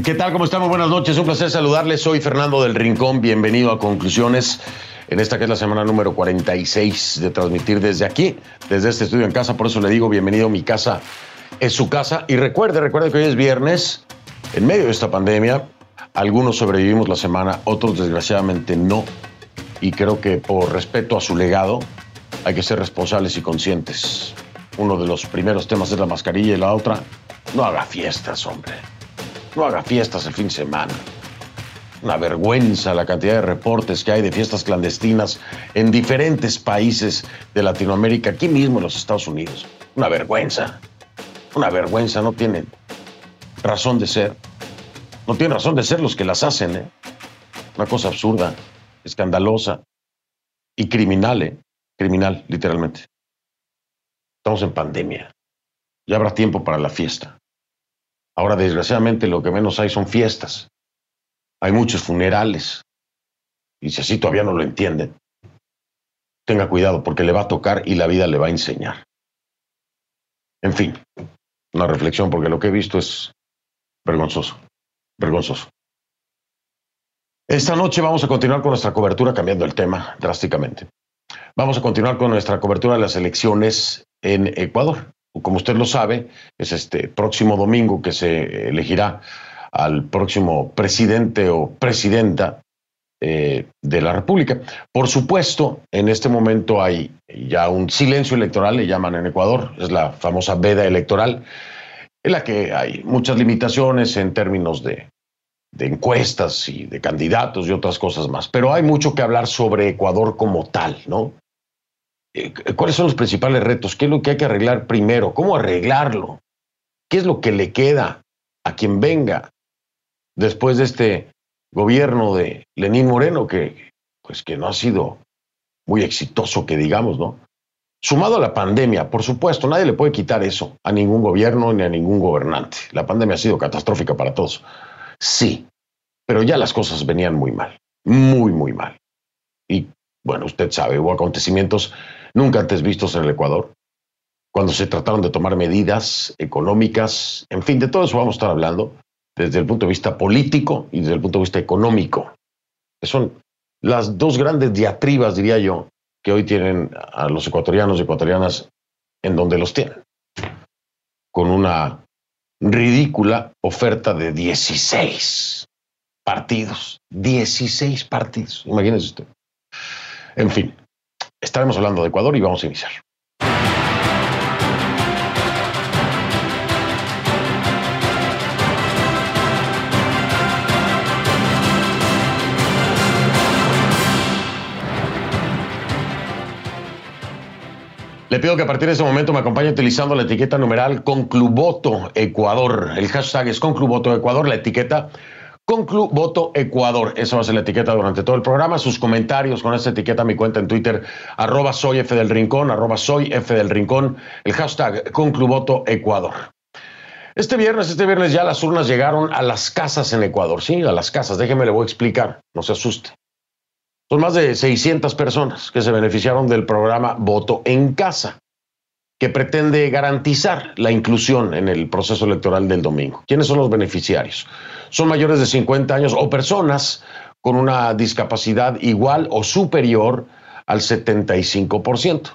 ¿Qué tal? ¿Cómo estamos? Buenas noches. Un placer saludarles. Soy Fernando del Rincón. Bienvenido a Conclusiones en esta que es la semana número 46 de transmitir desde aquí, desde este estudio en casa. Por eso le digo bienvenido. Mi casa es su casa. Y recuerde que hoy es viernes. En medio de esta pandemia, algunos sobrevivimos la semana, otros desgraciadamente no. Y creo que por respeto a su legado hay que ser responsables y conscientes. Uno de los primeros temas es la mascarilla y la otra, no haga fiestas, hombre. No haga fiestas el fin de semana. Una vergüenza la cantidad de reportes que hay de fiestas clandestinas en diferentes países de Latinoamérica, aquí mismo en los Estados Unidos. Una vergüenza. Una vergüenza, no tienen razón de ser. No tienen razón de ser los que las hacen, ¿eh? Una cosa absurda, escandalosa y criminal, ¿eh? Criminal, literalmente. Estamos en pandemia. Ya habrá tiempo para la fiesta. Ahora, desgraciadamente, lo que menos hay son fiestas. Hay muchos funerales. Y si así todavía no lo entienden, tenga cuidado porque le va a tocar y la vida le va a enseñar. En fin, una reflexión porque lo que he visto es vergonzoso. Vergonzoso. Esta noche vamos a continuar con nuestra cobertura, cambiando el tema drásticamente. Vamos a continuar con nuestra cobertura de las elecciones en Ecuador. Como usted lo sabe, es este próximo domingo que se elegirá al próximo presidente o presidenta de la República. Por supuesto, en este momento hay ya un silencio electoral, le llaman en Ecuador, es la famosa veda electoral, en la que hay muchas limitaciones en términos de encuestas y de candidatos y otras cosas más. Pero hay mucho que hablar sobre Ecuador como tal, ¿no? ¿Cuáles son los principales retos? ¿Qué es lo que hay que arreglar primero? ¿Cómo arreglarlo? ¿Qué es lo que le queda a quien venga después de este gobierno de Lenín Moreno que no ha sido muy exitoso, que digamos, ¿no? Sumado a la pandemia, por supuesto, nadie le puede quitar eso a ningún gobierno ni a ningún gobernante. La pandemia ha sido catastrófica para todos. Sí, pero ya las cosas venían muy mal, muy, muy mal. Y bueno, usted sabe, hubo acontecimientos nunca antes vistos en el Ecuador, cuando se trataron de tomar medidas económicas, en fin, de todo eso vamos a estar hablando desde el punto de vista político y desde el punto de vista económico, que son las dos grandes diatribas, diría yo, que hoy tienen a los ecuatorianos y ecuatorianas en donde los tienen, con una ridícula oferta de 16 partidos, 16 partidos, imagínense usted. En fin, estaremos hablando de Ecuador y vamos a iniciar. Le pido que a partir de este momento me acompañe utilizando la etiqueta numeral Concluvoto Ecuador. El hashtag es Concluvoto Ecuador, la etiqueta Concluvoto Ecuador. Esa va a ser la etiqueta durante todo el programa. Sus comentarios con esta etiqueta, mi cuenta en Twitter, @soyfdelrincón, @soyfdelrincón, el hashtag Concluvoto Ecuador. Este viernes ya las urnas llegaron a las casas en Ecuador. Sí, a las casas. Déjeme, le voy a explicar. No se asuste. Son más de 600 personas que se beneficiaron del programa Voto en Casa, que pretende garantizar la inclusión en el proceso electoral del domingo. ¿Quiénes son los beneficiarios? Son mayores de 50 años o personas con una discapacidad igual o superior al 75%.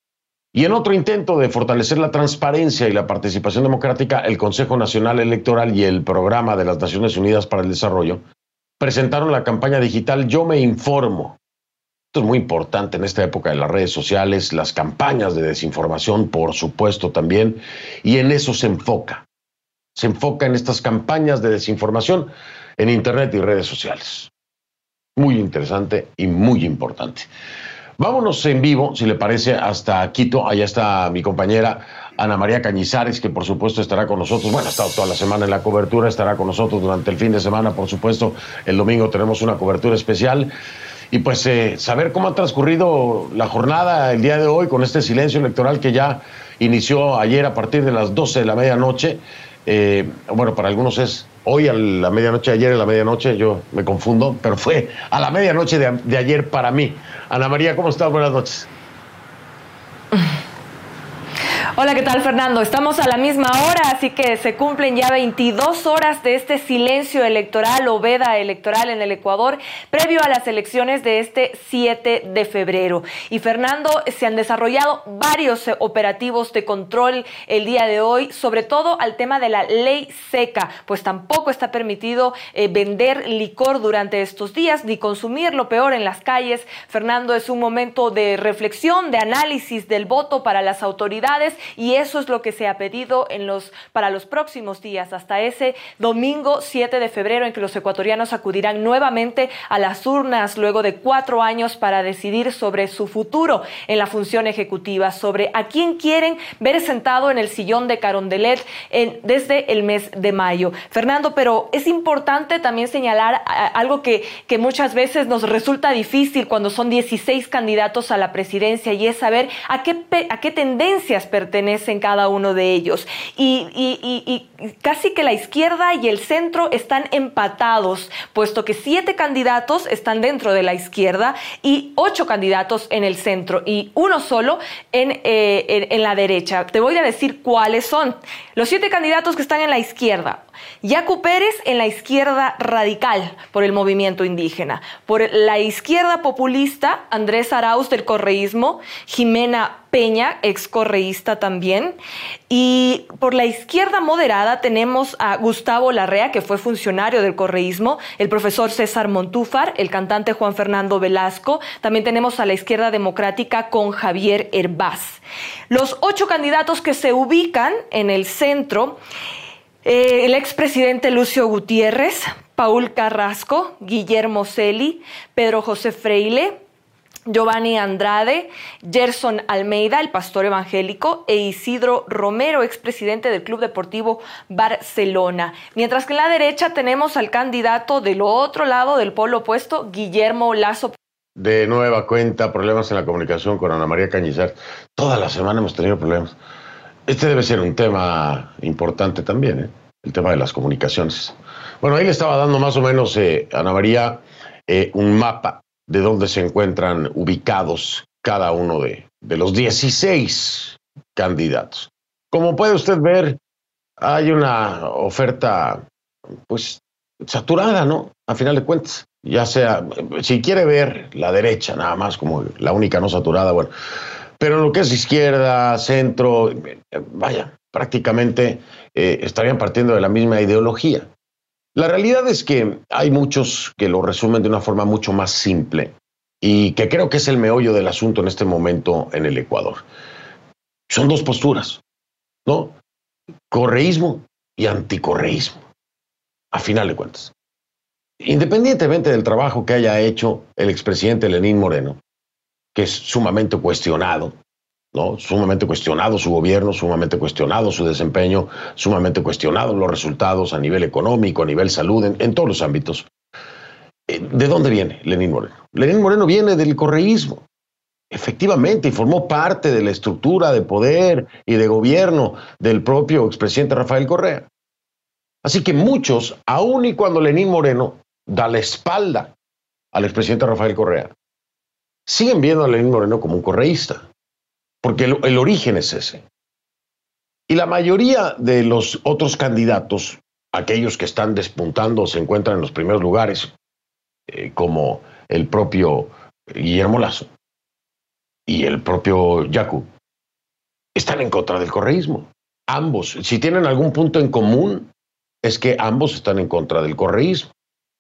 Y en otro intento de fortalecer la transparencia y la participación democrática, el Consejo Nacional Electoral y el Programa de las Naciones Unidas para el Desarrollo presentaron la campaña digital Yo Me Informo. Esto es muy importante en esta época de las redes sociales, las campañas de desinformación, por supuesto, también, y en eso se enfoca. Se enfoca en estas campañas de desinformación en Internet y redes sociales. Muy interesante y muy importante. Vámonos en vivo, si le parece, hasta Quito. Allá está mi compañera Ana María Cañizares, que por supuesto estará con nosotros. Bueno, ha estado toda la semana en la cobertura, estará con nosotros durante el fin de semana, por supuesto. El domingo tenemos una cobertura especial. Y pues saber cómo ha transcurrido la jornada el día de hoy con este silencio electoral que ya inició ayer a partir de las 12 de la medianoche. Bueno, para algunos es hoy a la medianoche, ayer a la medianoche, yo me confundo, pero fue a la medianoche de ayer para mí. Ana María, ¿cómo estás? Buenas noches. Hola, ¿qué tal, Fernando? Estamos a la misma hora, así que se cumplen ya 22 horas de este silencio electoral o veda electoral en el Ecuador, previo a las elecciones de este 7 de febrero. Y, Fernando, se han desarrollado varios operativos de control el día de hoy, sobre todo al tema de la ley seca, pues tampoco está permitido vender licor durante estos días, ni consumirlo, peor en las calles. Fernando, es un momento de reflexión, de análisis del voto para las autoridades, y eso es lo que se ha pedido para los próximos días, hasta ese domingo 7 de febrero en que los ecuatorianos acudirán nuevamente a las urnas luego de 4 años para decidir sobre su futuro en la función ejecutiva, sobre a quién quieren ver sentado en el sillón de Carondelet desde el mes de mayo. Fernando, pero es importante también señalar algo que muchas veces nos resulta difícil cuando son 16 candidatos a la presidencia, y es saber a qué tendencias pertenecen cada uno de ellos. Y casi que la izquierda y el centro están empatados, puesto que 7 candidatos están dentro de la izquierda y 8 candidatos en el centro y uno solo en la derecha. Te voy a decir cuáles son. Los 7 candidatos que están en la izquierda: Yacu Pérez en la izquierda radical por el movimiento indígena, por la izquierda populista Andrés Arauz del correísmo, Jimena Peña, excorreísta también, y por la izquierda moderada tenemos a Gustavo Larrea, que fue funcionario del correísmo, el profesor César Montúfar, el cantante Juan Fernando Velasco. También tenemos a la izquierda democrática con Javier Hervás. Los 8 candidatos que se ubican en el centro: el expresidente Lucio Gutiérrez, Paul Carrasco, Guillermo Celi, Pedro José Freile, Giovanni Andrade, Gerson Almeida, el pastor evangélico, e Isidro Romero, expresidente del Club Deportivo Barcelona. Mientras que en la derecha tenemos al candidato del otro lado del polo opuesto, Guillermo Lasso. De nueva cuenta, problemas en la comunicación con Ana María Cañizares. Toda la semana hemos tenido problemas. Este debe ser un tema importante también, el tema de las comunicaciones. Bueno, ahí le estaba dando más o menos, Ana María, un mapa de dónde se encuentran ubicados cada uno de los 16 candidatos. Como puede usted ver, hay una oferta, pues, saturada, ¿no? A final de cuentas. Ya sea, si quiere ver la derecha nada más como la única no saturada, bueno. Pero lo que es izquierda, centro, vaya, prácticamente estarían partiendo de la misma ideología. La realidad es que hay muchos que lo resumen de una forma mucho más simple y que creo que es el meollo del asunto en este momento en el Ecuador. Son 2 posturas, ¿no? Correísmo y anticorreísmo, a final de cuentas. Independientemente del trabajo que haya hecho el expresidente Lenín Moreno, que es sumamente cuestionado, ¿no? Sumamente cuestionado su gobierno, sumamente cuestionado su desempeño, sumamente cuestionados los resultados a nivel económico, a nivel salud, en todos los ámbitos. ¿De dónde viene Lenín Moreno? Lenín Moreno viene del correísmo, efectivamente, y formó parte de la estructura de poder y de gobierno del propio expresidente Rafael Correa. Así que muchos, aun y cuando Lenín Moreno da la espalda al expresidente Rafael Correa, siguen viendo a Lenín Moreno como un correísta, porque el origen es ese. Y la mayoría de los otros candidatos, aquellos que están despuntando, se encuentran en los primeros lugares, como el propio Guillermo Lasso y el propio Yacu, están en contra del correísmo. Ambos, si tienen algún punto en común, es que ambos están en contra del correísmo,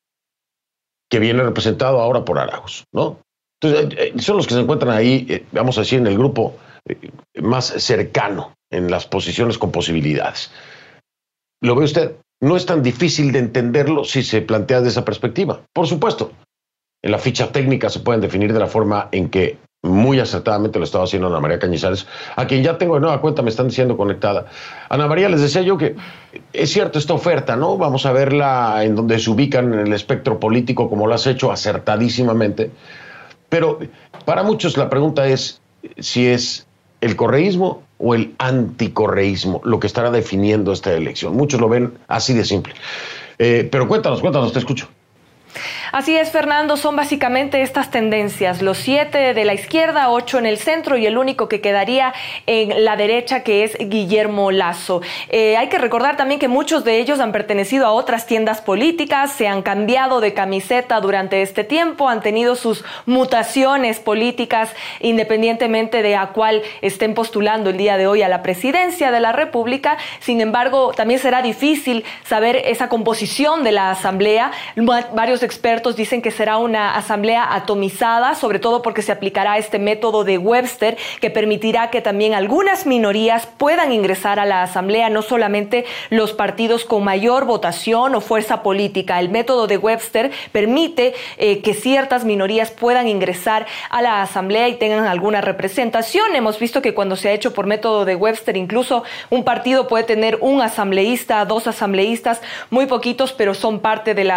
que viene representado ahora por Arauz, ¿no? Entonces, son los que se encuentran ahí, vamos a decir, en el grupo más cercano, en las posiciones con posibilidades. ¿Lo ve usted? No es tan difícil de entenderlo si se plantea desde esa perspectiva. Por supuesto, en la ficha técnica se pueden definir de la forma en que muy acertadamente lo estaba haciendo Ana María Cañizares, a quien ya tengo de nueva cuenta, me están diciendo conectada. Ana María, les decía yo que es cierto esta oferta, ¿no? Vamos a verla en donde se ubican en el espectro político, como lo has hecho acertadísimamente. Pero para muchos la pregunta es si es el correísmo o el anticorreísmo lo que estará definiendo esta elección. Muchos lo ven así de simple. Pero cuéntanos, te escucho. Así es, Fernando, son básicamente estas tendencias, los 7 de la izquierda, 8 en el centro y el único que quedaría en la derecha, que es Guillermo Lasso. Hay que recordar también que muchos de ellos han pertenecido a otras tiendas políticas, se han cambiado de camiseta durante este tiempo, han tenido sus mutaciones políticas independientemente de a cuál estén postulando el día de hoy a la presidencia de la República. Sin embargo, también será difícil saber esa composición de la asamblea. Varios expertos dicen que será una asamblea atomizada, sobre todo porque se aplicará este método de Webster, que permitirá que también algunas minorías puedan ingresar a la asamblea, no solamente los partidos con mayor votación o fuerza política. El método de Webster permite que ciertas minorías puedan ingresar a la asamblea y tengan alguna representación. Hemos visto que cuando se ha hecho por método de Webster, incluso un partido puede tener un asambleísta, 2 asambleístas, muy poquitos, pero son parte de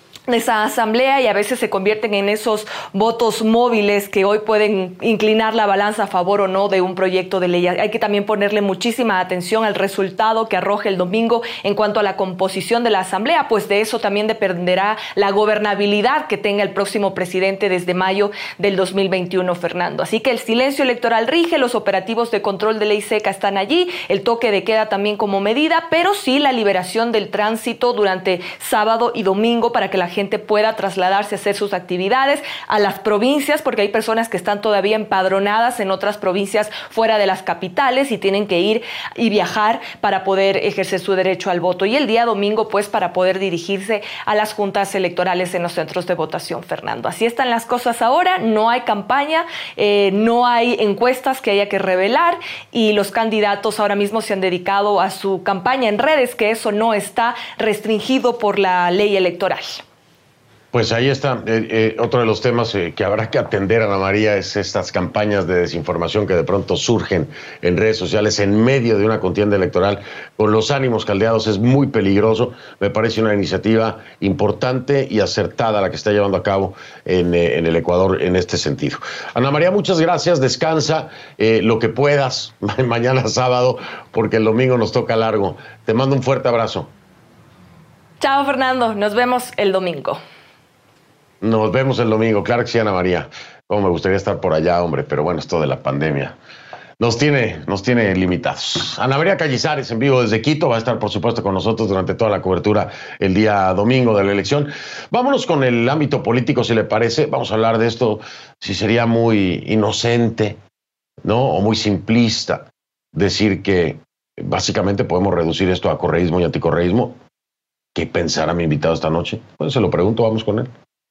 esa asamblea y a veces se convierten en esos votos móviles que hoy pueden inclinar la balanza a favor o no de un proyecto de ley. Hay que también ponerle muchísima atención al resultado que arroje el domingo en cuanto a la composición de la asamblea, pues de eso también dependerá la gobernabilidad que tenga el próximo presidente desde mayo del 2021, Fernando. Así que el silencio electoral rige, los operativos de control de ley seca están allí, el toque de queda también como medida, pero sí la liberación del tránsito durante sábado y domingo para que la gente pueda trasladarse a hacer sus actividades a las provincias, porque hay personas que están todavía empadronadas en otras provincias fuera de las capitales y tienen que ir y viajar para poder ejercer su derecho al voto. Y el día domingo, pues, para poder dirigirse a las juntas electorales en los centros de votación, Fernando. Así están las cosas ahora, no hay campaña, no hay encuestas que haya que revelar y los candidatos ahora mismo se han dedicado a su campaña en redes, que eso no está restringido por la ley electoral. Pues ahí está. Otro de los temas que habrá que atender, Ana María, es estas campañas de desinformación que de pronto surgen en redes sociales en medio de una contienda electoral con los ánimos caldeados. Es muy peligroso. Me parece una iniciativa importante y acertada la que está llevando a cabo en el Ecuador en este sentido. Ana María, muchas gracias. Descansa lo que puedas mañana sábado, porque el domingo nos toca largo. Te mando un fuerte abrazo. Chao, Fernando. Nos vemos el domingo. Nos vemos el domingo, claro que sí, Ana María. Como me gustaría estar por allá, hombre, pero bueno, esto de la pandemia nos tiene limitados. Ana María Cañizares, en vivo desde Quito, va a estar, por supuesto, con nosotros durante toda la cobertura el día domingo de la elección. Vámonos con el ámbito político, si le parece. Vamos a hablar de esto, si sería muy inocente, ¿no? O muy simplista decir que básicamente podemos reducir esto a correísmo y anticorreísmo. ¿Qué pensará mi invitado esta noche? Pues se lo pregunto, vamos con él.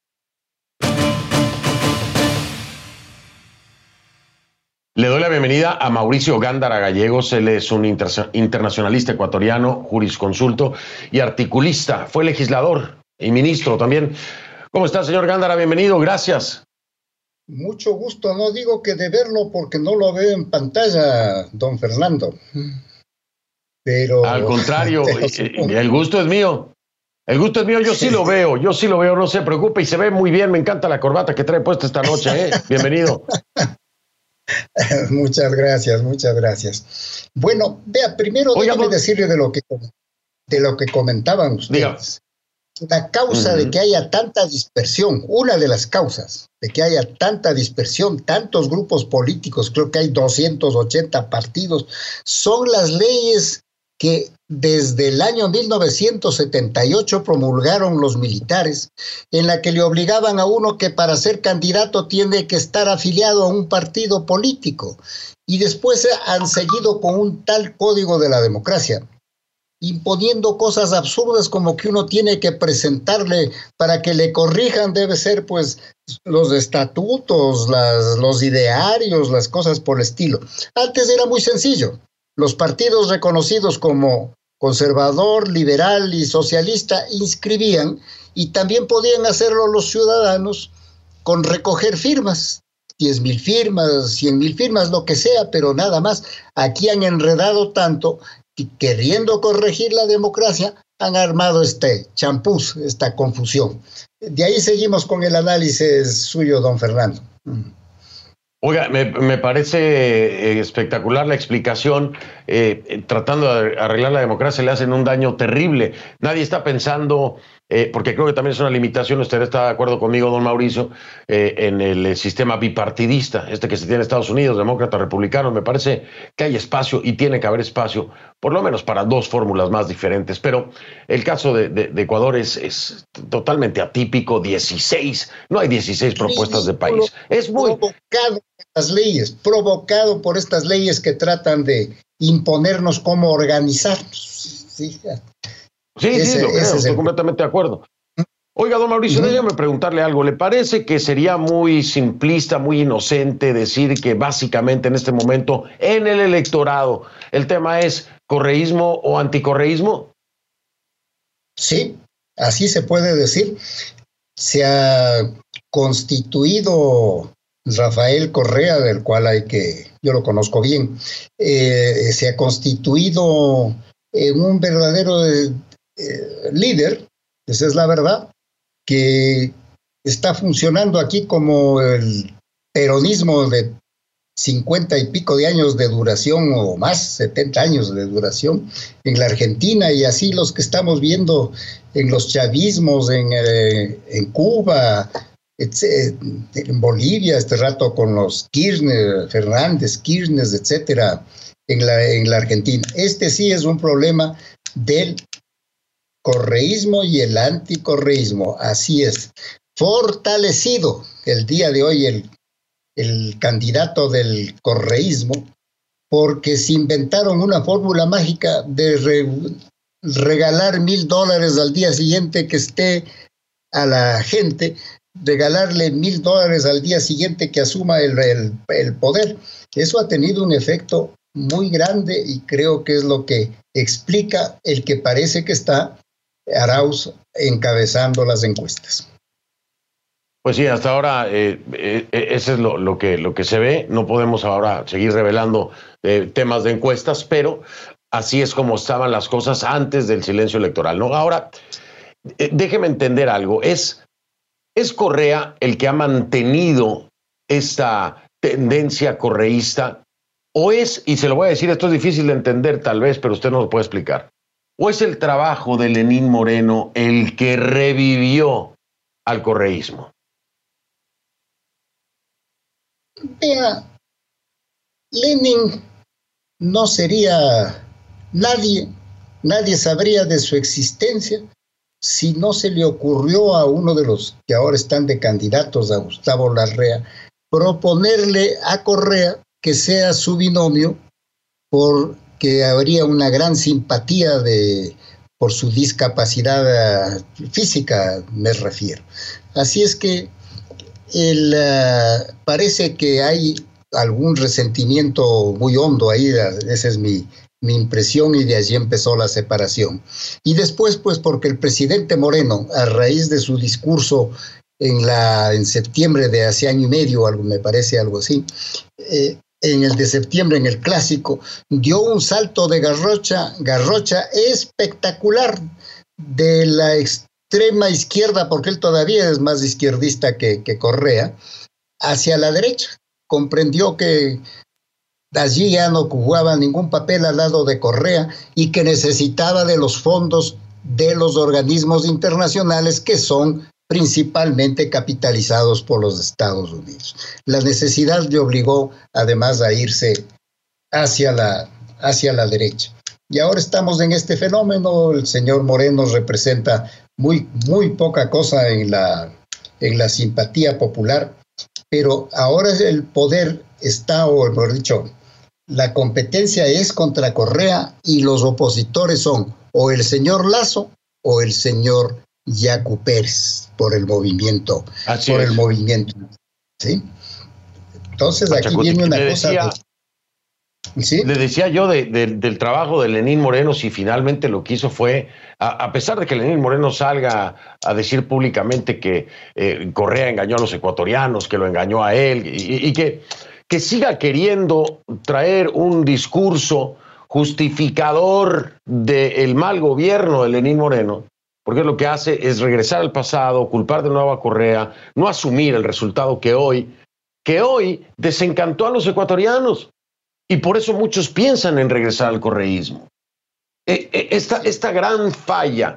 Le doy la bienvenida a Mauricio Gándara Gallegos. Él es un internacionalista ecuatoriano, jurisconsulto y articulista. Fue legislador y ministro también. ¿Cómo está, señor Gándara? Bienvenido, gracias. Mucho gusto. No digo que de verlo porque no lo veo en pantalla, don Fernando. Pero al contrario, el gusto es mío. El gusto es mío, yo sí lo veo, no se preocupe, y se ve muy bien. Me encanta la corbata que trae puesta esta noche, ¿eh? Bienvenido. Muchas gracias. Bueno, vea, primero déjame decirle de lo que comentaban ustedes. Diga. La causa de que haya tanta dispersión, una de las causas de que haya tanta dispersión, tantos grupos políticos, creo que hay 280 partidos, son las leyes que desde el año 1978 promulgaron los militares, en la que le obligaban a uno que para ser candidato tiene que estar afiliado a un partido político, y después han seguido con un tal código de la democracia, imponiendo cosas absurdas como que uno tiene que presentarle para que le corrijan, debe ser pues los estatutos, los idearios, las cosas por el estilo. Antes era muy sencillo. Los partidos reconocidos como conservador, liberal y socialista inscribían, y también podían hacerlo los ciudadanos con recoger firmas, 10,000 firmas, 100,000 firmas, lo que sea, pero nada más. Aquí han enredado tanto que, queriendo corregir la democracia, han armado este champús, esta confusión. De ahí seguimos con el análisis suyo, don Fernando. Oiga, me parece espectacular la explicación. Tratando de arreglar la democracia le hacen un daño terrible. Nadie está pensando porque creo que también es una limitación, usted está de acuerdo conmigo, don Mauricio, en el sistema bipartidista, que se tiene en Estados Unidos, demócratas, republicanos. Me parece que hay espacio y tiene que haber espacio, por lo menos para dos fórmulas más diferentes. Pero el caso de Ecuador es totalmente atípico. 16, no hay 16 propuestas de país. Es muy provocado por estas leyes que tratan de imponernos cómo organizarnos. Sí, estoy completamente de acuerdo. Oiga, don Mauricio, déjame preguntarle algo. ¿Le parece que sería muy simplista, muy inocente decir que básicamente en este momento en el electorado el tema es correísmo o anticorreísmo? Sí, así se puede decir. Se ha constituido Rafael Correa, del cual yo lo conozco bien, se ha constituido un verdadero líder, esa es la verdad, que está funcionando aquí como el peronismo de 50 y pico de años de duración o más, 70 años de duración en la Argentina, y así los que estamos viendo en los chavismos en Cuba, en Bolivia, este rato con los Kirchner, Fernández, Kirchner, etcétera, en la Argentina. Este sí es un problema del correísmo y el anticorreísmo, así es. Fortalecido el día de hoy el candidato del correísmo, porque se inventaron una fórmula mágica de regalar $1,000 al día siguiente que esté a la gente, regalarle $1,000 al día siguiente que asuma el poder. Eso ha tenido un efecto muy grande y creo que es lo que explica el que parece que está Arauz encabezando las encuestas. Pues sí, hasta ahora eso es lo que se ve. No podemos ahora seguir revelando temas de encuestas, pero así es como estaban las cosas antes del silencio electoral, ¿no? Ahora, déjeme entender algo. ¿Es Correa el que ha mantenido esta tendencia correísta? ¿O es, y se lo voy a decir, esto es difícil de entender tal vez, pero usted nos lo puede explicar, o es el trabajo de Lenín Moreno el que revivió al correísmo? Vea, Lenin no sería nadie sabría de su existencia si no se le ocurrió a uno de los que ahora están de candidatos, a Gustavo Larrea, proponerle a Correa que sea su binomio, porque habría una gran simpatía por su discapacidad física, me refiero. Así es que parece que hay algún resentimiento muy hondo ahí, esa es mi impresión, y de allí empezó la separación. Y después, pues, porque el presidente Moreno, a raíz de su discurso en septiembre de hace año y medio, me parece algo así, en el de septiembre, en el clásico, dio un salto de garrocha espectacular de la extrema izquierda, porque él todavía es más izquierdista que Correa, hacia la derecha. Comprendió que allí ya no jugaba ningún papel al lado de Correa y que necesitaba de los fondos de los organismos internacionales que son principalmente capitalizados por los Estados Unidos. La necesidad le obligó además a irse hacia la derecha. Y ahora estamos en este fenómeno. El señor Moreno representa muy, muy poca cosa en la simpatía popular, pero ahora el poder está, o mejor dicho, la competencia es contra Correa y los opositores son o el señor Lasso o el señor Yacu Pérez por el movimiento. El movimiento. ¿Sí? Entonces aquí viene una cosa. ¿Sí? Le decía yo del trabajo de Lenín Moreno, si finalmente lo que hizo fue, a pesar de que Lenín Moreno salga a decir públicamente que Correa engañó a los ecuatorianos, que lo engañó a él, y que siga queriendo traer un discurso justificador del mal gobierno de Lenín Moreno, porque lo que hace es regresar al pasado, culpar de nuevo a Correa, no asumir el resultado que hoy desencantó a los ecuatorianos. Y por eso muchos piensan en regresar al correísmo. Esta gran falla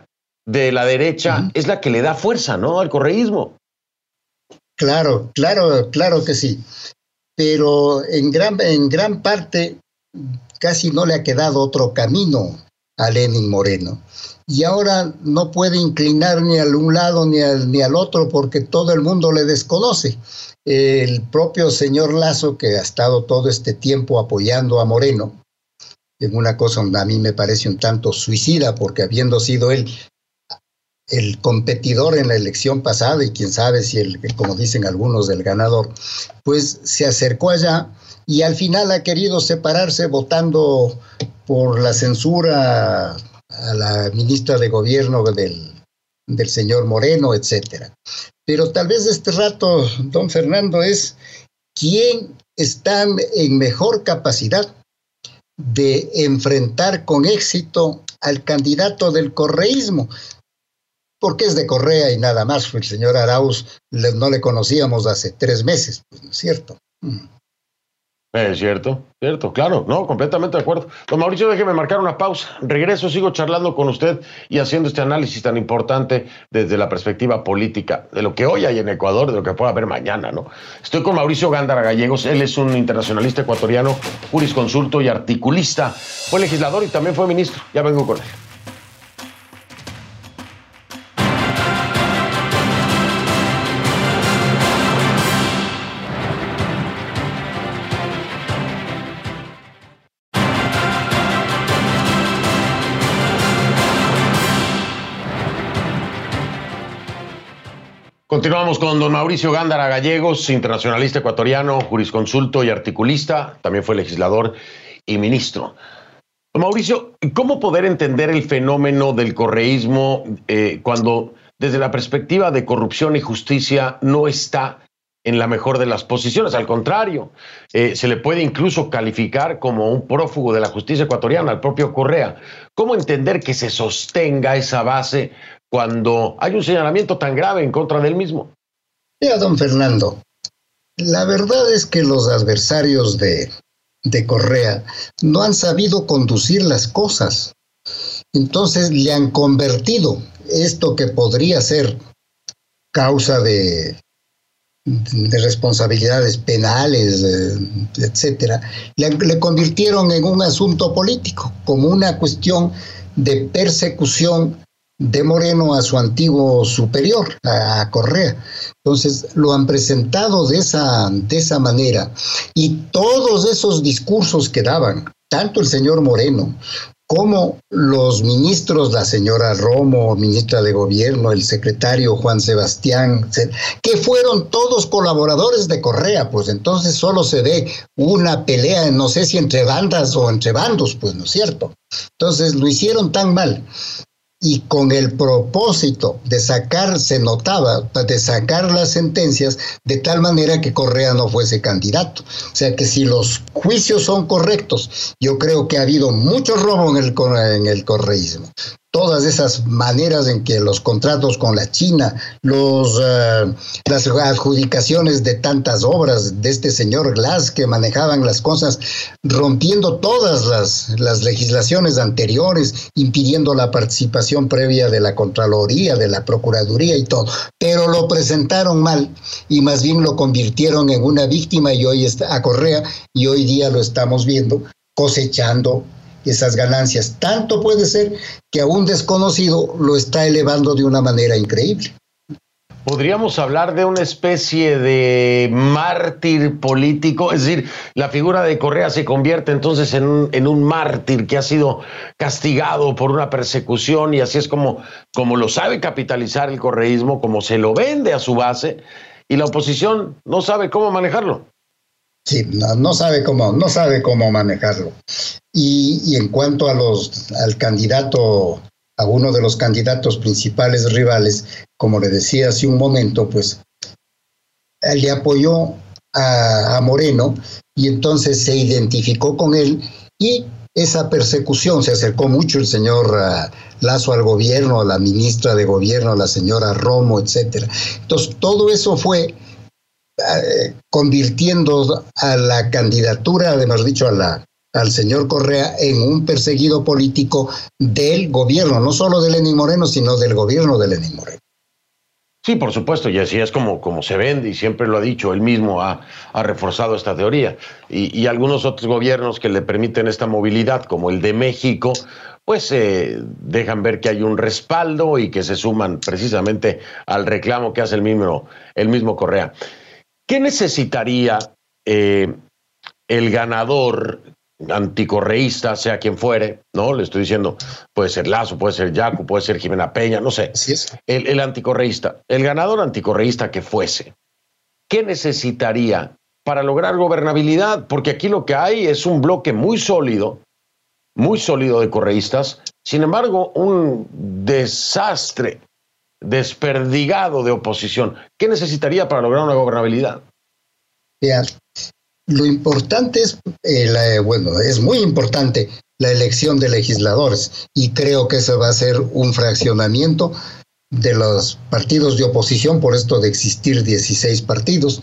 de la derecha es la que le da fuerza, ¿no?, al correísmo. Claro que sí. Pero en gran parte casi no le ha quedado otro camino a Lenín Moreno. Y ahora no puede inclinar ni al un lado ni al otro porque todo el mundo le desconoce. El propio señor Lasso, que ha estado todo este tiempo apoyando a Moreno, en una cosa a mí me parece un tanto suicida, porque habiendo sido él el competidor en la elección pasada y quién sabe si como dicen algunos, el ganador, pues se acercó allá y al final ha querido separarse votando por la censura a la ministra de gobierno del señor Moreno, etcétera. Pero tal vez este rato, don Fernando, es quién está en mejor capacidad de enfrentar con éxito al candidato del correísmo, porque es de Correa y nada más. El señor Arauz no le conocíamos hace 3 meses, pues, ¿no es cierto? Cierto, claro, no, completamente de acuerdo. Don Mauricio, déjeme marcar una pausa. Regreso, sigo charlando con usted y haciendo este análisis tan importante desde la perspectiva política, de lo que hoy hay en Ecuador, de lo que pueda haber mañana, ¿no? Estoy con Mauricio Gándara Gallegos, él es un internacionalista ecuatoriano, jurisconsulto y articulista. Fue legislador y también fue ministro. Ya vengo con él. Continuamos con don Mauricio Gándara Gallegos, internacionalista ecuatoriano, jurisconsulto y articulista, también fue legislador y ministro. Don Mauricio, ¿cómo poder entender el fenómeno del correísmo cuando desde la perspectiva de corrupción y justicia no está en la mejor de las posiciones? Al contrario, se le puede incluso calificar como un prófugo de la justicia ecuatoriana al propio Correa. ¿Cómo entender que se sostenga esa base cuando hay un señalamiento tan grave en contra del mismo? Mira, don Fernando, la verdad es que los adversarios de Correa no han sabido conducir las cosas. Entonces le han convertido esto que podría ser causa de responsabilidades penales, etcétera, le convirtieron en un asunto político, como una cuestión de persecución de Moreno a su antiguo superior, a Correa. Entonces lo han presentado de esa manera, y todos esos discursos que daban, tanto el señor Moreno como los ministros, la señora Romo, ministra de Gobierno, el secretario Juan Sebastián, que fueron todos colaboradores de Correa, pues entonces solo se ve una pelea, no sé si entre bandas o entre bandos, pues no es cierto. Entonces lo hicieron tan mal, y con el propósito de sacar, se notaba, de sacar las sentencias de tal manera que Correa no fuese candidato. O sea que si los juicios son correctos, yo creo que ha habido mucho robo en el correísmo. Todas esas maneras en que los contratos con la China, las adjudicaciones de tantas obras de este señor Glass, que manejaban las cosas rompiendo todas las legislaciones anteriores, impidiendo la participación previa de la Contraloría, de la Procuraduría y todo. Pero lo presentaron mal y más bien lo convirtieron en una víctima, y hoy está a Correa, y hoy día lo estamos viendo cosechando esas ganancias. Tanto puede ser que a un desconocido lo está elevando de una manera increíble. ¿Podríamos hablar de una especie de mártir político? Es decir, la figura de Correa se convierte entonces en un mártir que ha sido castigado por una persecución, y así es como lo sabe capitalizar el correísmo, como se lo vende a su base, y la oposición no sabe cómo manejarlo. Sí, no sabe cómo manejarlo. Y en cuanto al candidato, a uno de los candidatos principales rivales, como le decía hace un momento, pues le apoyó a Moreno, y entonces se identificó con él, y esa persecución, se acercó mucho el señor Lasso al gobierno, a la ministra de Gobierno, a la señora Romo, etcétera. Entonces todo eso fue convirtiendo a la candidatura, mejor dicho, a al señor Correa en un perseguido político del gobierno, no solo de Lenín Moreno, sino del gobierno de Lenín Moreno. Sí, por supuesto, y así es como se vende, y siempre lo ha dicho, él mismo ha reforzado esta teoría. Y algunos otros gobiernos que le permiten esta movilidad, como el de México, pues dejan ver que hay un respaldo y que se suman precisamente al reclamo que hace el mismo Correa. ¿Qué necesitaría el ganador anticorreísta, sea quien fuere, ¿no? Le estoy diciendo, puede ser Lasso, puede ser Yacu, puede ser Jimena Peña, no sé. Así es. El anticorreísta, el ganador anticorreísta que fuese, ¿qué necesitaría para lograr gobernabilidad? Porque aquí lo que hay es un bloque muy sólido de correístas, sin embargo, un desastre desperdigado de oposición. ¿Qué necesitaría para lograr una gobernabilidad? Yeah. Lo importante es, es muy importante la elección de legisladores, y creo que ese va a ser un fraccionamiento de los partidos de oposición, por esto de existir 16 partidos.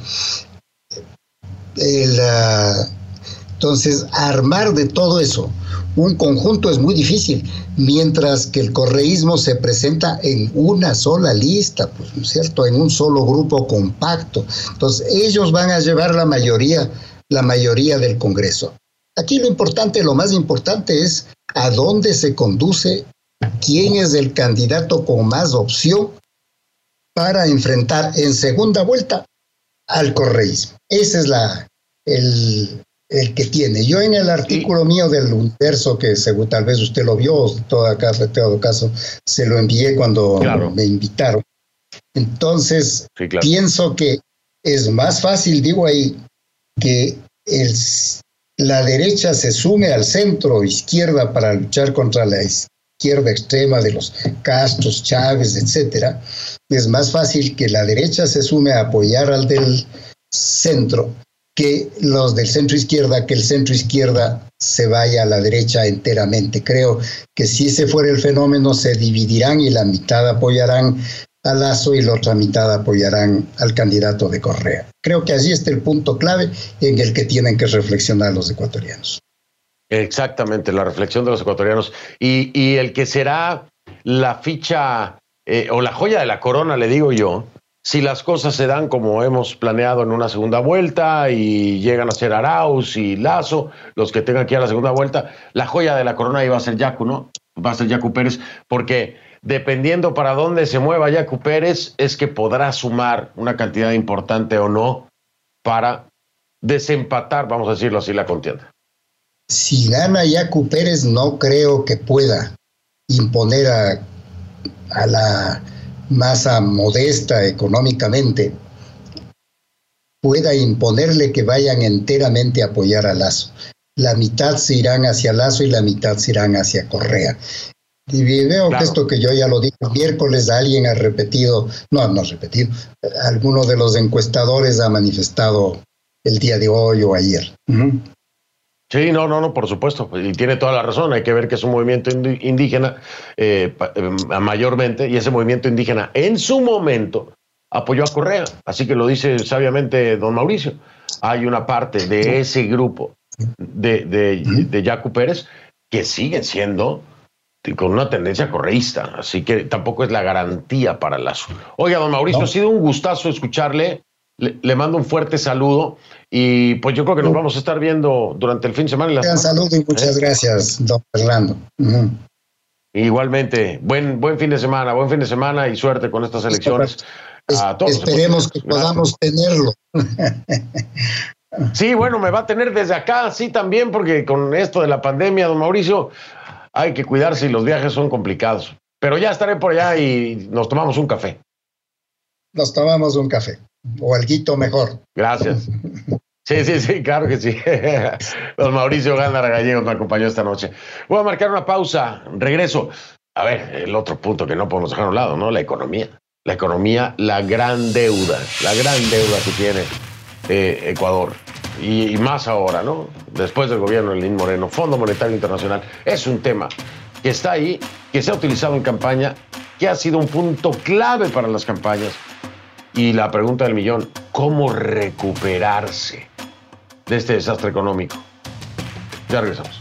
Entonces, armar de todo eso un conjunto es muy difícil, mientras que el correísmo se presenta en una sola lista, pues, ¿no es cierto?, en un solo grupo compacto. Entonces, ellos van a llevar la mayoría del Congreso. Aquí lo más importante es a dónde se conduce, quién es el candidato con más opción para enfrentar en segunda vuelta al correísmo. Ese es el que tiene. Yo en el artículo mío del Universo, que según tal vez usted lo vio, en todo caso se lo envié cuando me invitaron. Entonces, pienso que es más fácil, digo ahí, que la derecha se sume al centro izquierda para luchar contra la izquierda extrema de los Castros, Chávez, etcétera. Es más fácil que la derecha se sume a apoyar al del centro que los del centro izquierda, que el centro izquierda se vaya a la derecha enteramente. Creo que si ese fuera el fenómeno, se dividirán y la mitad apoyarán a Lasso y la otra mitad apoyarán al candidato de Correa. Creo que allí está el punto clave en el que tienen que reflexionar los ecuatorianos. Exactamente, la reflexión de los ecuatorianos. Y el que será la ficha o la joya de la corona, le digo yo, si las cosas se dan como hemos planeado en una segunda vuelta y llegan a ser Arauz y Lasso, los que tengan que ir a la segunda vuelta, la joya de la corona ahí va a ser Yacu, ¿no? Va a ser Yacu Pérez, porque dependiendo para dónde se mueva Yacu Pérez, es que podrá sumar una cantidad importante o no para desempatar, vamos a decirlo así, la contienda. Si gana Yacu Pérez, no creo que pueda imponer a la masa modesta económicamente, pueda imponerle que vayan enteramente a apoyar a Lasso. La mitad se irán hacia Lasso y la mitad se irán hacia Correa. Y veo que esto que yo ya lo dije el miércoles, alguien ha repetido, alguno de los encuestadores ha manifestado el día de hoy o ayer. Sí, no, por supuesto, y tiene toda la razón. Hay que ver que es un movimiento indígena mayormente, y ese movimiento indígena en su momento apoyó a Correa, así que lo dice sabiamente don Mauricio. Hay una parte de ese grupo de Yacu Pérez que siguen siendo con una tendencia correísta, así que tampoco es la garantía para Lasso. Oiga, don Mauricio, ha sido un gustazo escucharle. Le mando un fuerte saludo y pues yo creo que nos vamos a estar viendo durante el fin de semana. Un saludo y muchas gracias, don Fernando. Igualmente, buen fin de semana y suerte con estas elecciones. A todos. Esperemos que podamos tenerlo. Sí, bueno, me va a tener desde acá, sí, también, porque con esto de la pandemia, don Mauricio, hay que cuidarse y los viajes son complicados. Pero ya estaré por allá y nos tomamos un café. Nos tomamos un café. O alguito mejor. Gracias. Sí, claro que sí. Don Mauricio Gándara Gallegos me acompañó esta noche. Voy a marcar una pausa, regreso. A ver, el otro punto que no podemos dejar a un lado, ¿no? La economía. La economía, la gran deuda que tiene Ecuador. Y más ahora, ¿no? Después del gobierno de Lenín Moreno, Fondo Monetario Internacional. Es un tema que está ahí, que se ha utilizado en campaña, que ha sido un punto clave para las campañas. Y la pregunta del millón, ¿cómo recuperarse de este desastre económico? Ya regresamos.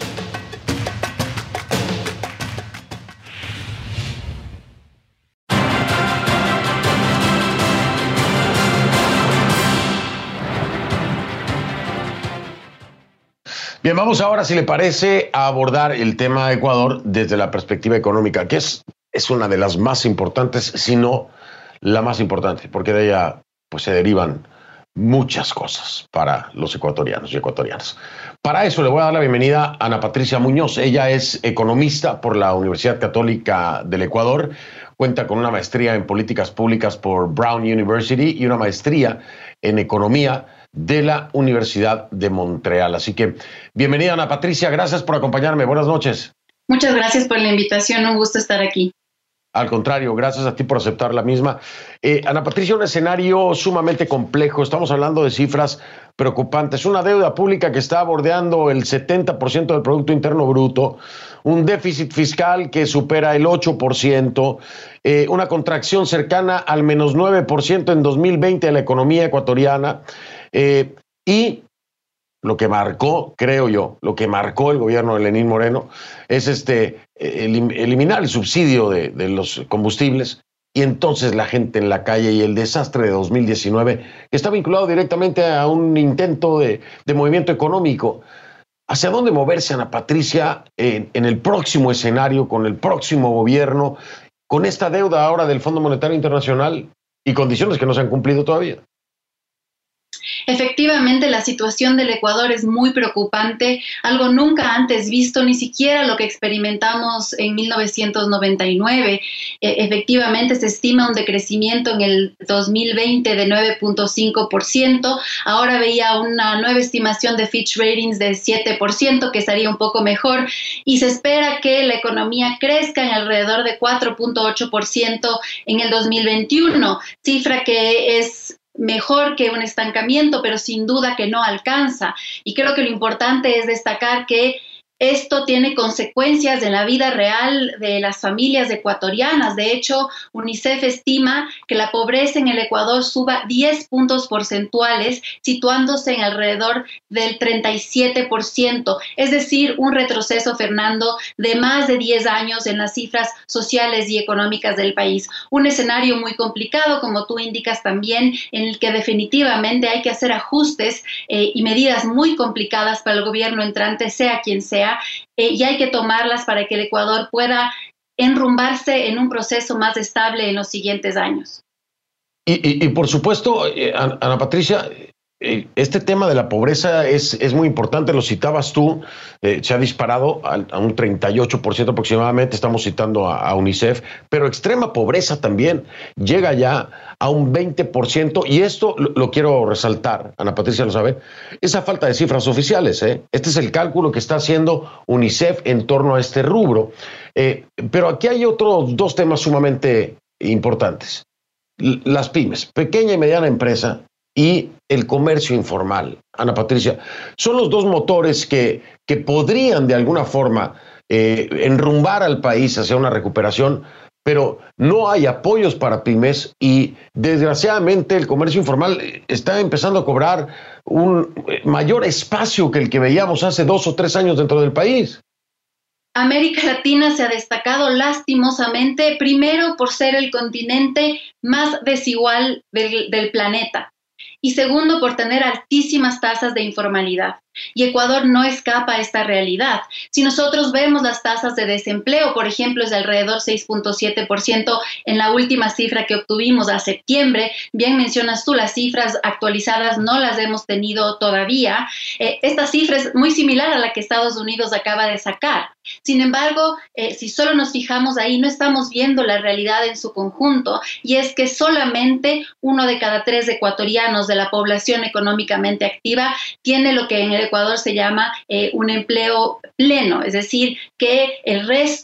Bien, vamos ahora, si le parece, a abordar el tema de Ecuador desde la perspectiva económica, que es una de las más importantes, si no la más importante, porque de ella pues, se derivan muchas cosas para los ecuatorianos y ecuatorianas. Para eso le voy a dar la bienvenida a Ana Patricia Muñoz. Ella es economista por la Universidad Católica del Ecuador, cuenta con una maestría en políticas públicas por Brown University y una maestría en economía de la Universidad de Montreal. Así que bienvenida, Ana Patricia, gracias por acompañarme. Buenas noches. Muchas gracias por la invitación, un gusto estar aquí. Al contrario, gracias a ti por aceptar la misma. Ana Patricia, un escenario sumamente complejo. Estamos hablando de cifras preocupantes. Una deuda pública que está bordeando el 70% del Producto Interno Bruto, un déficit fiscal que supera el 8%, una contracción cercana al menos 9% en 2020 de la economía ecuatoriana, y lo que marcó, creo yo, lo que marcó el gobierno de Lenín Moreno es eliminar el subsidio de los combustibles, y entonces la gente en la calle y el desastre de 2019, que está vinculado directamente a un intento de movimiento económico. ¿Hacia dónde moverse, Ana Patricia, en el próximo escenario, con el próximo gobierno, con esta deuda ahora del Fondo Monetario Internacional y condiciones que no se han cumplido todavía? Efectivamente, la situación del Ecuador es muy preocupante, algo nunca antes visto, ni siquiera lo que experimentamos en 1999. Efectivamente, se estima un decrecimiento en el 2020 de 9.5%. Ahora veía una nueva estimación de Fitch Ratings de 7%, que estaría un poco mejor, y se espera que la economía crezca en alrededor de 4.8% en el 2021, cifra que es mejor que un estancamiento, pero sin duda que no alcanza. Y creo que lo importante es destacar que esto tiene consecuencias en la vida real de las familias ecuatorianas. De hecho, UNICEF estima que la pobreza en el Ecuador suba 10 puntos porcentuales, situándose en alrededor del 37%. Es decir, un retroceso, Fernando, de más de 10 años en las cifras sociales y económicas del país. Un escenario muy complicado, como tú indicas también, en el que definitivamente hay que hacer ajustes y medidas muy complicadas para el gobierno entrante, sea quien sea, y hay que tomarlas para que el Ecuador pueda enrumbarse en un proceso más estable en los siguientes años. Y por supuesto, Ana Patricia, este tema de la pobreza es muy importante, lo citabas tú, se ha disparado a un 38% aproximadamente, estamos citando a UNICEF, pero extrema pobreza también llega ya a un 20%, y esto lo quiero resaltar, Ana Patricia lo sabe, esa falta de cifras oficiales, este es el cálculo que está haciendo UNICEF en torno a este rubro, pero aquí hay otros dos temas sumamente importantes: las pymes, pequeña y mediana empresa, y el comercio informal. Ana Patricia, son los dos motores que podrían de alguna forma enrumbar al país hacia una recuperación, pero no hay apoyos para pymes y desgraciadamente el comercio informal está empezando a cobrar un mayor espacio que el que veíamos hace 2 o 3 años dentro del país. América Latina se ha destacado lastimosamente, primero por ser el continente más desigual del planeta, y segundo por tener altísimas tasas de informalidad. Y Ecuador no escapa a esta realidad. Si nosotros vemos las tasas de desempleo, por ejemplo, es de alrededor 6.7% en la última cifra que obtuvimos a septiembre. Bien mencionas tú, las cifras actualizadas no las hemos tenido todavía. Esta cifra es muy similar a la que Estados Unidos acaba de sacar. Sin embargo, si solo nos fijamos ahí, no estamos viendo la realidad en su conjunto, y es que solamente 1 de cada 3 ecuatorianos de la población económicamente activa tiene lo que en el Ecuador se llama un empleo pleno, es decir, que el resto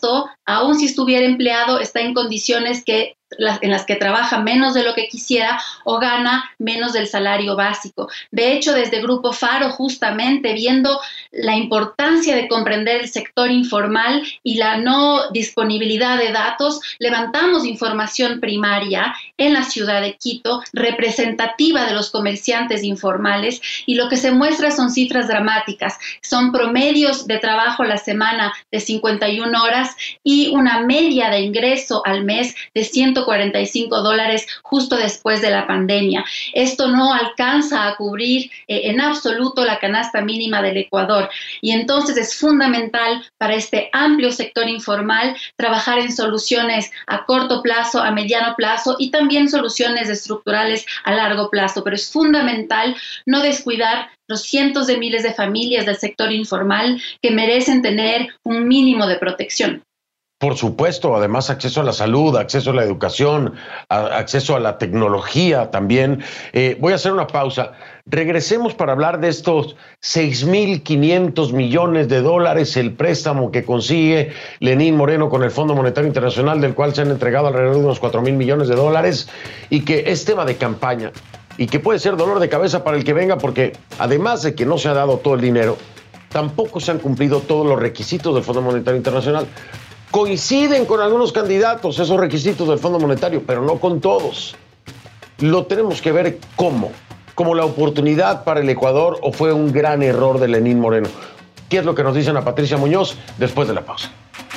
aun si estuviera empleado, está en condiciones en las que trabaja menos de lo que quisiera o gana menos del salario básico. De hecho, desde Grupo Faro, justamente viendo la importancia de comprender el sector informal y la no disponibilidad de datos, levantamos información primaria en la ciudad de Quito, representativa de los comerciantes informales, y lo que se muestra son cifras dramáticas. Son promedios de trabajo a la semana de 51 horas y una media de ingreso al mes de $145 justo después de la pandemia. Esto no alcanza a cubrir en absoluto la canasta mínima del Ecuador, y entonces es fundamental para este amplio sector informal trabajar en soluciones a corto plazo, a mediano plazo y también soluciones estructurales a largo plazo, pero es fundamental no descuidar los cientos de miles de familias del sector informal que merecen tener un mínimo de protección. Por supuesto, además acceso a la salud, acceso a la educación, acceso a la tecnología también. Voy a hacer una pausa. Regresemos para hablar de estos 6.500 millones de dólares, el préstamo que consigue Lenín Moreno con el Fondo Monetario Internacional, del cual se han entregado alrededor de unos 4.000 millones de dólares, y que es tema de campaña y que puede ser dolor de cabeza para el que venga, porque además de que no se ha dado todo el dinero, tampoco se han cumplido todos los requisitos del Fondo Monetario Internacional. Coinciden con algunos candidatos esos requisitos del Fondo Monetario, pero no con todos. Lo tenemos que ver como la oportunidad para el Ecuador, o fue un gran error de Lenín Moreno. ¿Qué es lo que nos dice Ana Patricia Muñoz después de la pausa?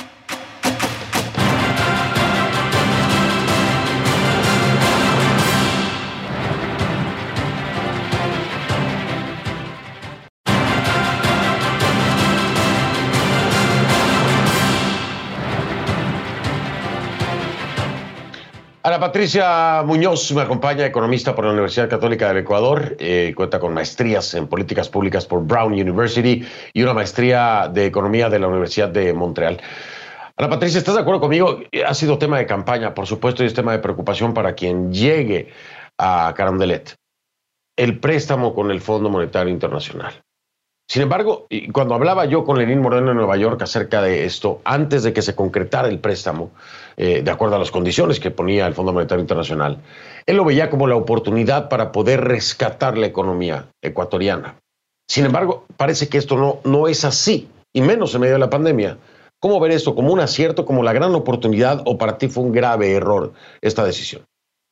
Ana Patricia Muñoz me acompaña, economista por la Universidad Católica del Ecuador, cuenta con maestrías en políticas públicas por Brown University y una maestría de economía de la Universidad de Montreal. Ana Patricia, ¿estás de acuerdo conmigo? Ha sido tema de campaña, por supuesto, y es tema de preocupación para quien llegue a Carondelet. El préstamo con el Fondo Monetario Internacional. Sin embargo, cuando hablaba yo con Lenín Moreno en Nueva York acerca de esto, antes de que se concretara el préstamo, de acuerdo a las condiciones que ponía el Fondo Monetario Internacional, él lo veía como la oportunidad para poder rescatar la economía ecuatoriana. Sin embargo, parece que esto no es así, y menos en medio de la pandemia. ¿Cómo ver esto? ¿Como un acierto, como la gran oportunidad, o para ti fue un grave error esta decisión?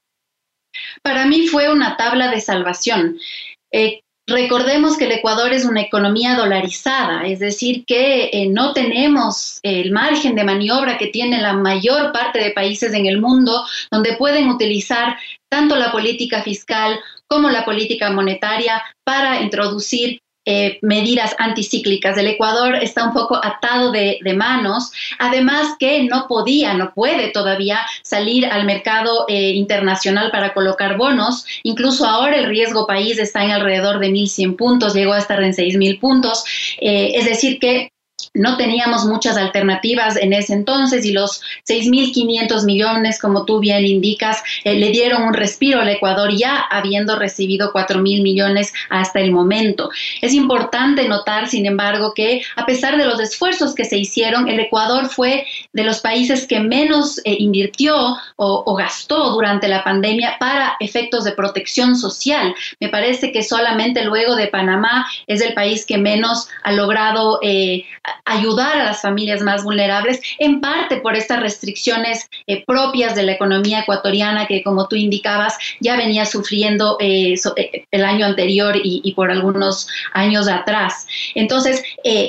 Para mí fue una tabla de salvación. Recordemos que el Ecuador es una economía dolarizada, es decir, que no tenemos el margen de maniobra que tiene la mayor parte de países en el mundo, donde pueden utilizar tanto la política fiscal como la política monetaria para introducir medidas anticíclicas. El Ecuador está un poco atado de manos, además que no puede todavía salir al mercado internacional para colocar bonos. Incluso ahora el riesgo país está en alrededor de 1.100 puntos, llegó a estar en 6.000 puntos, es decir que no teníamos muchas alternativas en ese entonces, y los 6.500 millones, como tú bien indicas, le dieron un respiro al Ecuador, ya habiendo recibido 4.000 millones hasta el momento. Es importante notar, sin embargo, que a pesar de los esfuerzos que se hicieron, el Ecuador fue de los países que menos invirtió o gastó durante la pandemia para efectos de protección social. Me parece que solamente luego de Panamá es el país que menos ha logrado ayudar a las familias más vulnerables, en parte por estas restricciones propias de la economía ecuatoriana que, como tú indicabas, ya venía sufriendo el año anterior y por algunos años atrás. Entonces,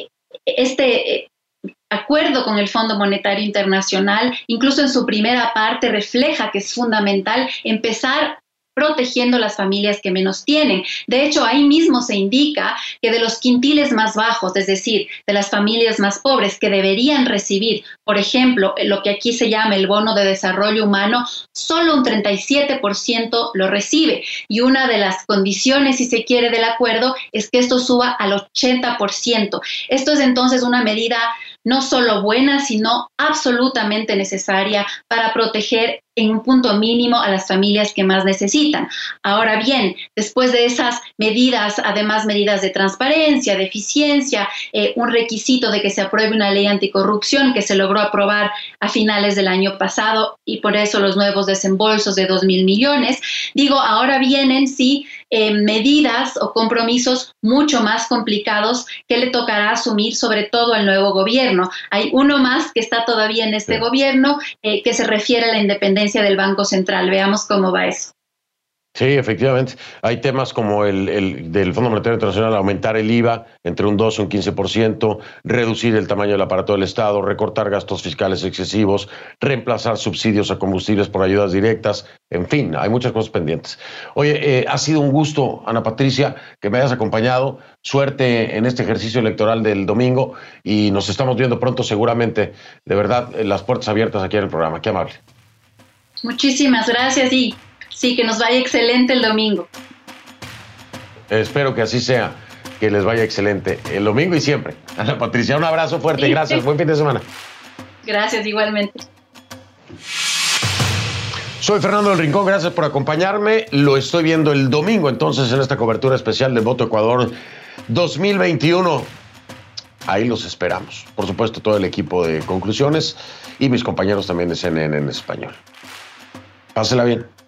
este acuerdo con el Fondo Monetario Internacional, incluso en su primera parte, refleja que es fundamental empezar protegiendo las familias que menos tienen. De hecho, ahí mismo se indica que de los quintiles más bajos, es decir, de las familias más pobres que deberían recibir, por ejemplo, lo que aquí se llama el bono de desarrollo humano, solo un 37% lo recibe. Y una de las condiciones, si se quiere, del acuerdo es que esto suba al 80%. Esto es entonces una medida no solo buena, sino absolutamente necesaria para proteger en un punto mínimo a las familias que más necesitan. Ahora bien, después de esas medidas, además medidas de transparencia, de eficiencia, un requisito de que se apruebe una ley anticorrupción que se logró aprobar a finales del año pasado y por eso los nuevos desembolsos de 2.000 millones. Digo, ahora vienen medidas o compromisos mucho más complicados que le tocará asumir sobre todo al nuevo gobierno. Hay uno más que está todavía en este gobierno que se refiere a la independencia del Banco Central. Veamos cómo va eso. Sí, efectivamente. Hay temas como el del Fondo Monetario Internacional, aumentar el IVA entre un 2 y un 15%, reducir el tamaño del aparato del Estado, recortar gastos fiscales excesivos, reemplazar subsidios a combustibles por ayudas directas. En fin, hay muchas cosas pendientes. Oye, ha sido un gusto, Ana Patricia, que me hayas acompañado. Suerte en este ejercicio electoral del domingo y nos estamos viendo pronto seguramente. De verdad, las puertas abiertas aquí en el programa. Qué amable. Muchísimas gracias y sí, que nos vaya excelente el domingo. Espero que así sea, que les vaya excelente el domingo y siempre. Ana Patricia, un abrazo fuerte, sí, gracias, buen fin de semana. Gracias, igualmente. Soy Fernando del Rincón, gracias por acompañarme. Lo estoy viendo el domingo, entonces, en esta cobertura especial del Voto Ecuador 2021. Ahí los esperamos. Por supuesto, todo el equipo de Conclusiones y mis compañeros también de CNN en español. Pásela bien.